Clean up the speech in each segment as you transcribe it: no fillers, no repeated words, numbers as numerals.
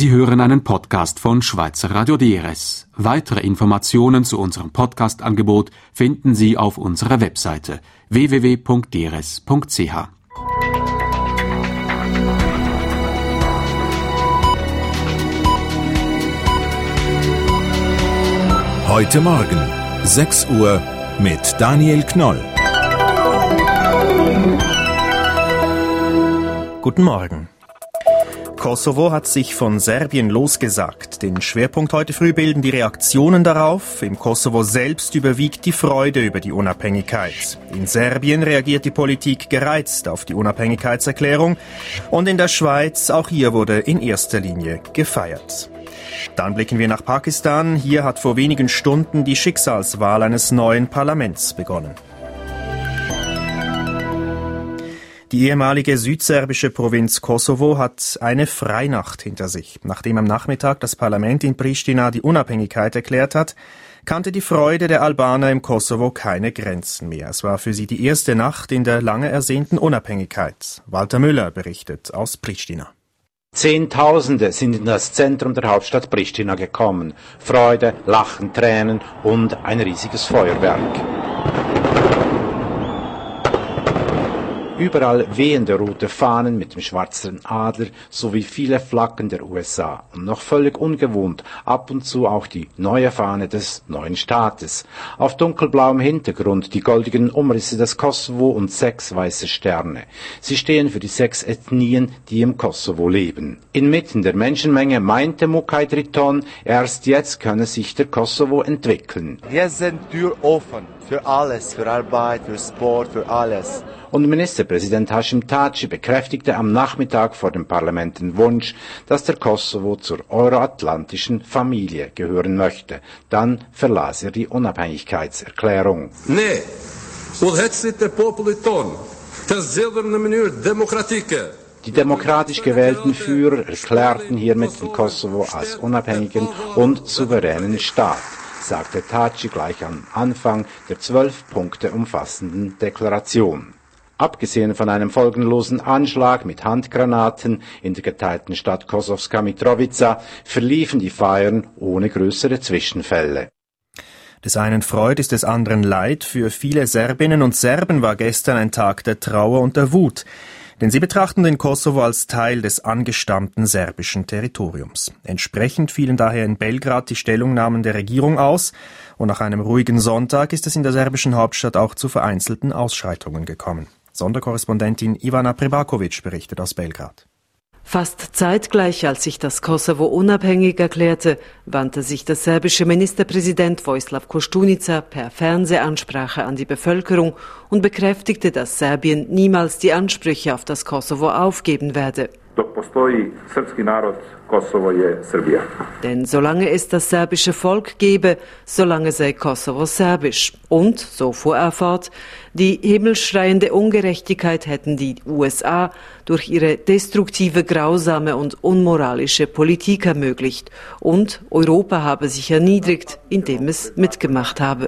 Sie hören einen Podcast von Schweizer Radio DRS. Weitere Informationen zu unserem Podcast-Angebot finden Sie auf unserer Webseite www.drs.ch. Heute Morgen, 6 Uhr, mit Daniel Knoll. Guten Morgen. Kosovo hat sich von Serbien losgesagt. Den Schwerpunkt heute früh bilden die Reaktionen darauf. Im Kosovo selbst überwiegt die Freude über die Unabhängigkeit. In Serbien reagiert die Politik gereizt auf die Unabhängigkeitserklärung. Und in der Schweiz, auch hier wurde in erster Linie gefeiert. Dann blicken wir nach Pakistan. Hier hat vor wenigen Stunden die Schicksalswahl eines neuen Parlaments begonnen. Die ehemalige südserbische Provinz Kosovo hat eine Freinacht hinter sich. Nachdem am Nachmittag das Parlament in Pristina die Unabhängigkeit erklärt hat, kannte die Freude der Albaner im Kosovo keine Grenzen mehr. Es war für sie die erste Nacht in der lange ersehnten Unabhängigkeit. Walter Müller berichtet aus Pristina. Zehntausende sind in das Zentrum der Hauptstadt Pristina gekommen. Freude, Lachen, Tränen und ein riesiges Feuerwerk. Überall wehende rote Fahnen mit dem schwarzen Adler sowie viele Flaggen der USA und noch völlig ungewohnt ab und zu auch die neue Fahne des neuen Staates. Auf dunkelblauem Hintergrund die goldigen Umrisse des Kosovo und 6 weiße Sterne. Sie stehen für die 6 Ethnien, die im Kosovo leben. Inmitten der Menschenmenge meinte Mukay Driton, erst jetzt könne sich der Kosovo entwickeln. Jetzt sind Tür offen für alles, für Arbeit, für Sport, für alles. Und Ministerpräsident Hashim Thaçi bekräftigte am Nachmittag vor dem Parlament den Wunsch, dass der Kosovo zur euroatlantischen Familie gehören möchte. Dann verlas er die Unabhängigkeitserklärung. Die demokratisch gewählten Führer erklärten hiermit den Kosovo als unabhängigen und souveränen Staat, sagte Thaçi gleich am Anfang der 12 Punkte umfassenden Deklaration. Abgesehen von einem folgenlosen Anschlag mit Handgranaten in der geteilten Stadt Kosovska Mitrovica verliefen die Feiern ohne größere Zwischenfälle. Des einen Freud ist des anderen Leid. Für viele Serbinnen und Serben war gestern ein Tag der Trauer und der Wut. Denn sie betrachten den Kosovo als Teil des angestammten serbischen Territoriums. Entsprechend fielen daher in Belgrad die Stellungnahmen der Regierung aus. Und nach einem ruhigen Sonntag ist es in der serbischen Hauptstadt auch zu vereinzelten Ausschreitungen gekommen. Sonderkorrespondentin Ivana Prebakovic berichtet aus Belgrad. Fast zeitgleich, als sich das Kosovo unabhängig erklärte, wandte sich der serbische Ministerpräsident Vojislav Koštunica per Fernsehansprache an die Bevölkerung und bekräftigte, dass Serbien niemals die Ansprüche auf das Kosovo aufgeben werde. Denn solange es das serbische Volk gebe, solange sei Kosovo serbisch. Und, so fuhr er fort, die himmelschreiende Ungerechtigkeit hätten die USA durch ihre destruktive, grausame und unmoralische Politik ermöglicht. Und Europa habe sich erniedrigt, indem es mitgemacht habe.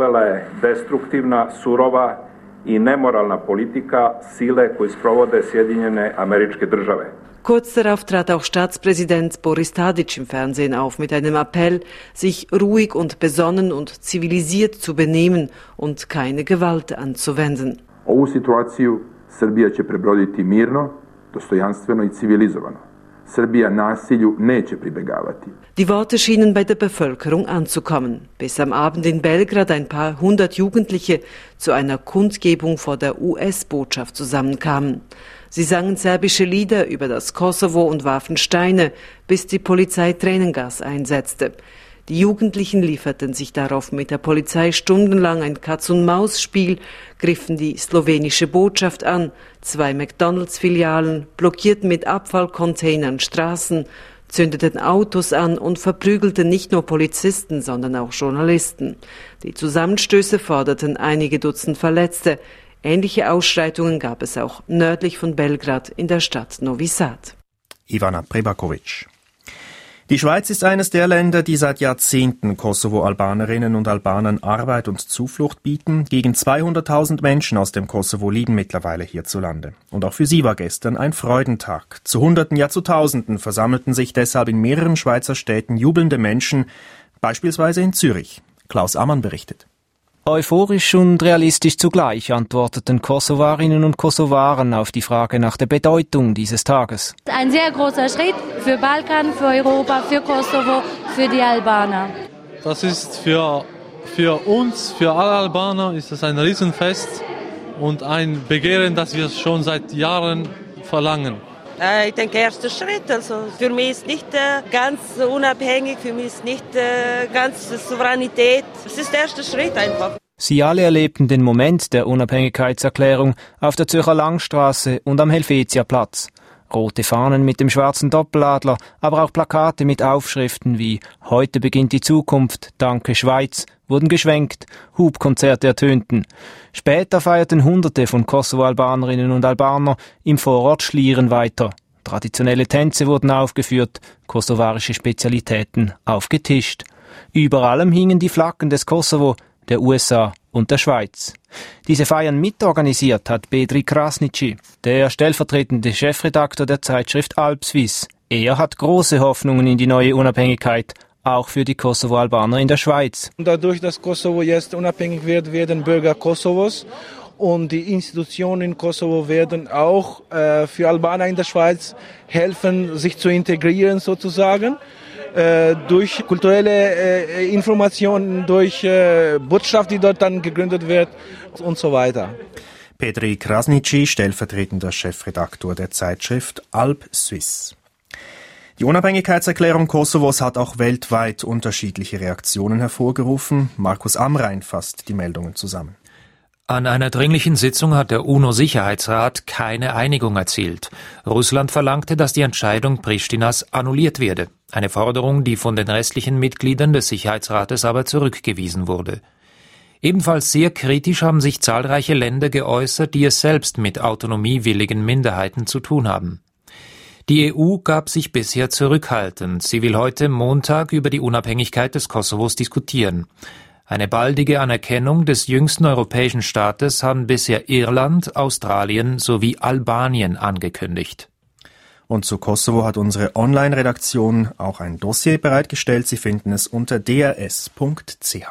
I nemoralna politika sile koju sprovode Sjedinjene Američke Države. Kurz darauf trat auch Staatspräsident Boris Tadić im Fernsehen auf mit einem Appell, sich ruhig und besonnen und zivilisiert zu benehmen und keine Gewalt anzuwenden. Ovu situaciju Srbija će prebroditi mirno, dostojanstveno I civilizovano. Srbija nasilju neće pribegavati. Die Worte schienen bei der Bevölkerung anzukommen, bis am Abend in Belgrad ein paar hundert Jugendliche zu einer Kundgebung vor der US-Botschaft zusammenkamen. Sie sangen serbische Lieder über das Kosovo und warfen Steine, bis die Polizei Tränengas einsetzte. Die Jugendlichen lieferten sich darauf mit der Polizei stundenlang ein Katz-und-Maus-Spiel, griffen die slowenische Botschaft an, 2 McDonalds-Filialen, blockierten mit Abfallcontainern Straßen, zündeten Autos an und verprügelten nicht nur Polizisten, sondern auch Journalisten. Die Zusammenstöße forderten einige Dutzend Verletzte. Ähnliche Ausschreitungen gab es auch nördlich von Belgrad in der Stadt Novi Sad. Ivana Prebakovic. Die Schweiz ist eines der Länder, die seit Jahrzehnten Kosovo-Albanerinnen und Albanern Arbeit und Zuflucht bieten. Gegen 200.000 Menschen aus dem Kosovo leben mittlerweile hierzulande. Und auch für sie war gestern ein Freudentag. Zu Hunderten, ja zu Tausenden versammelten sich deshalb in mehreren Schweizer Städten jubelnde Menschen, beispielsweise in Zürich. Klaus Ammann berichtet. Euphorisch und realistisch zugleich antworteten Kosovarinnen und Kosovaren auf die Frage nach der Bedeutung dieses Tages. Ein sehr großer Schritt für Balkan, für Europa, für Kosovo, für die Albaner. Das ist für uns, für alle Albaner, ist es ein Riesenfest und ein Begehren, das wir schon seit Jahren verlangen. Ich denke, erster Schritt. Also für mich ist nicht ganz unabhängig, für mich ist nicht ganz Souveränität. Es ist der erste Schritt einfach. Sie alle erlebten den Moment der Unabhängigkeitserklärung auf der Zürcher Langstrasse und am Helvetiaplatz. Rote Fahnen mit dem schwarzen Doppeladler, aber auch Plakate mit Aufschriften wie »Heute beginnt die Zukunft, danke Schweiz« wurden geschwenkt, Hubkonzerte ertönten. Später feierten Hunderte von Kosovo-Albanerinnen und Albaner im Vorort Schlieren weiter. Traditionelle Tänze wurden aufgeführt, kosovarische Spezialitäten aufgetischt. Über allem hingen die Flaggen des Kosovo, der USA und der Schweiz. Diese Feiern mitorganisiert hat Bedri Krasniqi, der stellvertretende Chefredakteur der Zeitschrift Alpswiss. Er hat große Hoffnungen in die neue Unabhängigkeit, auch für die Kosovo-Albaner in der Schweiz. Dadurch, dass Kosovo jetzt unabhängig wird, werden Bürger Kosovos und die Institutionen in Kosovo werden auch für Albaner in der Schweiz helfen, sich zu integrieren sozusagen. Durch kulturelle Informationen, durch Botschaft, die dort dann gegründet wird und so weiter. Bedri Krasniqi, stellvertretender Chefredaktor der Zeitschrift Alpswiss. Die Unabhängigkeitserklärung Kosovos hat auch weltweit unterschiedliche Reaktionen hervorgerufen. Markus Amrein fasst die Meldungen zusammen. An einer dringlichen Sitzung hat der UNO-Sicherheitsrat keine Einigung erzielt. Russland verlangte, dass die Entscheidung Pristinas annulliert werde. Eine Forderung, die von den restlichen Mitgliedern des Sicherheitsrates aber zurückgewiesen wurde. Ebenfalls sehr kritisch haben sich zahlreiche Länder geäußert, die es selbst mit autonomiewilligen Minderheiten zu tun haben. Die EU gab sich bisher zurückhaltend. Sie will heute Montag über die Unabhängigkeit des Kosovos diskutieren. Eine baldige Anerkennung des jüngsten europäischen Staates haben bisher Irland, Australien sowie Albanien angekündigt. Und zu Kosovo hat unsere Online-Redaktion auch ein Dossier bereitgestellt. Sie finden es unter drs.ch.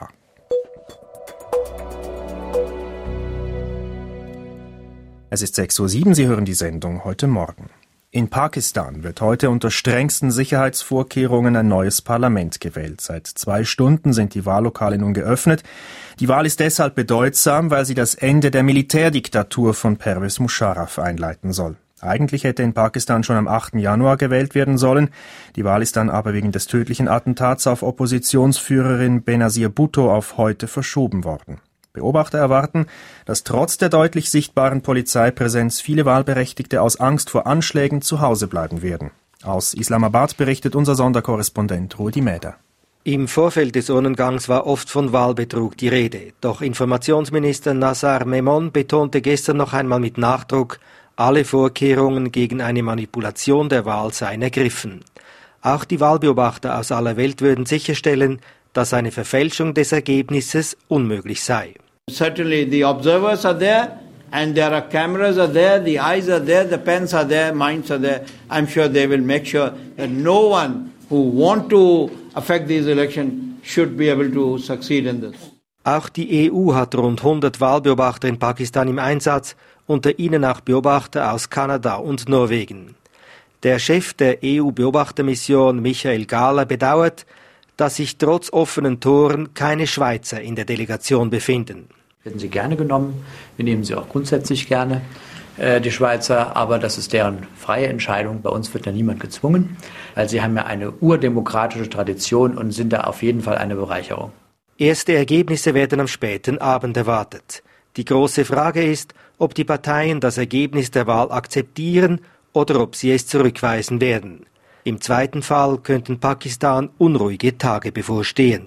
Es ist 6:07 Uhr, Sie hören die Sendung heute Morgen. In Pakistan wird heute unter strengsten Sicherheitsvorkehrungen ein neues Parlament gewählt. Seit 2 Stunden sind die Wahllokale nun geöffnet. Die Wahl ist deshalb bedeutsam, weil sie das Ende der Militärdiktatur von Pervez Musharraf einleiten soll. Eigentlich hätte in Pakistan schon am 8. Januar gewählt werden sollen. Die Wahl ist dann aber wegen des tödlichen Attentats auf Oppositionsführerin Benazir Bhutto auf heute verschoben worden. Beobachter erwarten, dass trotz der deutlich sichtbaren Polizeipräsenz viele Wahlberechtigte aus Angst vor Anschlägen zu Hause bleiben werden. Aus Islamabad berichtet unser Sonderkorrespondent Rudi Mäder. Im Vorfeld des Urnengangs war oft von Wahlbetrug die Rede. Doch Informationsminister Nassar Memon betonte gestern noch einmal mit Nachdruck, alle Vorkehrungen gegen eine Manipulation der Wahl seien ergriffen. Auch die Wahlbeobachter aus aller Welt würden sicherstellen, dass eine Verfälschung des Ergebnisses unmöglich sei. Certainly the observers are there and there are cameras are there, the eyes are there, the pens are there, minds are there. I'm sure they will make sure that no one who want to affect these elections should be able to succeed in this. Auch die EU hat rund 100 Wahlbeobachter in Pakistan im Einsatz, unter ihnen auch Beobachter aus Kanada und Norwegen. Der Chef der EU-Beobachtermission Michael Gahler bedauert, dass sich trotz offenen Toren keine Schweizer in der Delegation befinden. Werden sie gerne genommen, wir nehmen sie auch grundsätzlich gerne, die Schweizer, aber das ist deren freie Entscheidung. Bei uns wird da niemand gezwungen, weil sie haben ja eine urdemokratische Tradition und sind da auf jeden Fall eine Bereicherung. Erste Ergebnisse werden am späten Abend erwartet. Die große Frage ist, ob die Parteien das Ergebnis der Wahl akzeptieren oder ob sie es zurückweisen werden. Im zweiten Fall könnten Pakistan unruhige Tage bevorstehen.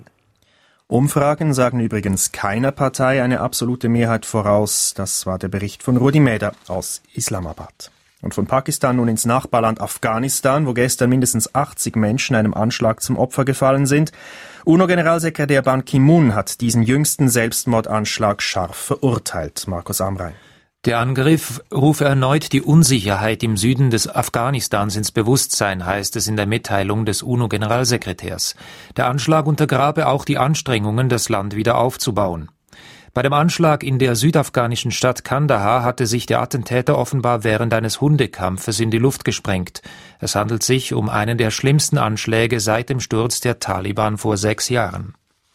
Umfragen sagen übrigens keiner Partei eine absolute Mehrheit voraus. Das war der Bericht von Rudi Mäder aus Islamabad. Und von Pakistan nun ins Nachbarland Afghanistan, wo gestern mindestens 80 Menschen einem Anschlag zum Opfer gefallen sind. UNO-Generalsekretär Ban Ki-moon hat diesen jüngsten Selbstmordanschlag scharf verurteilt. Markus Amrein. Der Angriff rufe erneut die Unsicherheit im Süden des Afghanistans ins Bewusstsein, heißt es in der Mitteilung des UNO-Generalsekretärs. Der Anschlag untergrabe auch die Anstrengungen, das Land wieder aufzubauen. Bei dem Anschlag in der südafghanischen Stadt Kandahar hatte sich der Attentäter offenbar während eines Hundekampfes in die Luft gesprengt. Es handelt sich um einen der schlimmsten Anschläge seit dem Sturz der Taliban vor 6 Jahren.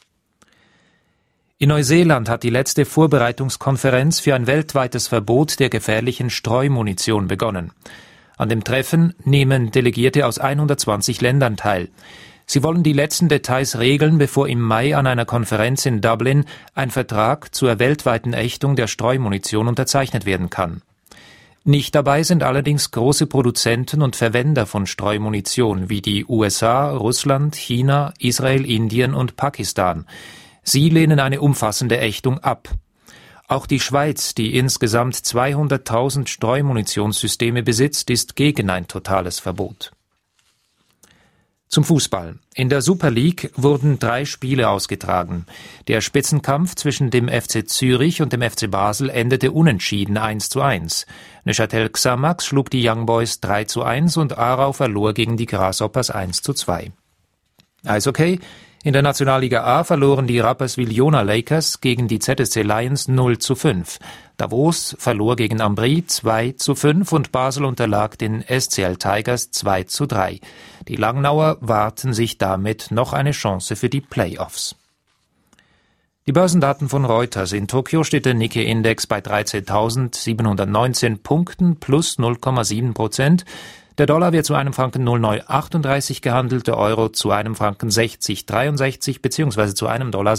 In Neuseeland hat die letzte Vorbereitungskonferenz für ein weltweites Verbot der gefährlichen Streumunition begonnen. An dem Treffen nehmen Delegierte aus 120 Ländern teil. Sie wollen die letzten Details regeln, bevor im Mai an einer Konferenz in Dublin ein Vertrag zur weltweiten Ächtung der Streumunition unterzeichnet werden kann. Nicht dabei sind allerdings große Produzenten und Verwender von Streumunition wie die USA, Russland, China, Israel, Indien und Pakistan. Sie lehnen eine umfassende Ächtung ab. Auch die Schweiz, die insgesamt 200.000 Streumunationssysteme besitzt, ist gegen ein totales Verbot. Zum Fußball. In der Super League wurden 3 Spiele ausgetragen. Der Spitzenkampf zwischen dem FC Zürich und dem FC Basel endete unentschieden 1:1. Neuchâtel Xamax schlug die Young Boys 3:1 und Aarau verlor gegen die Grasshoppers 1:2. Eishockey. In der Nationalliga A verloren die Rapperswil-Jona Lakers gegen die ZSC Lions 0:5. Davos verlor gegen Ambri 2:5 und Basel unterlag den SCL Tigers 2:3. Die Langnauer warten sich damit noch eine Chance für die Playoffs. Die Börsendaten von Reuters. In Tokio steht der Nikkei-Index bei 13.719 Punkten plus 0,7%. Der Dollar wird zu einem Franken 0,938 gehandelt, der Euro zu einem Franken 60,63 bzw. zu einem Dollar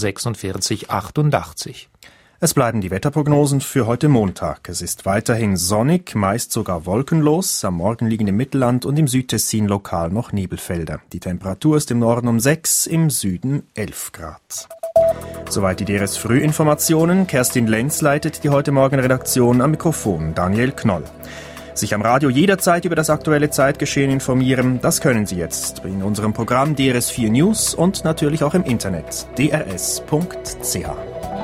46,88. Es bleiben die Wetterprognosen für heute Montag. Es ist weiterhin sonnig, meist sogar wolkenlos. Am Morgen liegen im Mittelland und im Südtessin lokal noch Nebelfelder. Die Temperatur ist im Norden um 6, im Süden 11 Grad. Soweit die DRS Frühinformationen. Kerstin Lenz leitet die heute Morgen Redaktion, am Mikrofon Daniel Knoll. Sich am Radio jederzeit über das aktuelle Zeitgeschehen informieren, das können Sie jetzt in unserem Programm DRS4 News und natürlich auch im Internet drs.ch.